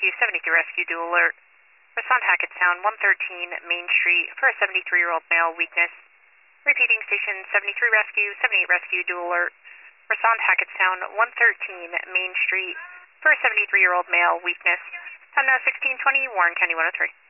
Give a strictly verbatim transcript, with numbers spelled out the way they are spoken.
Rescue, seventy-three Rescue, dual alert. Respond Hackettstown, one thirteen Main Street for a seventy-three-year-old male, weakness. Repeating station seventy-three Rescue, seventy-eight Rescue, dual alert. Respond Hackettstown, one thirteen Main Street for a seventy-three-year-old male, weakness. Time now sixteen twenty, Warren County one oh three.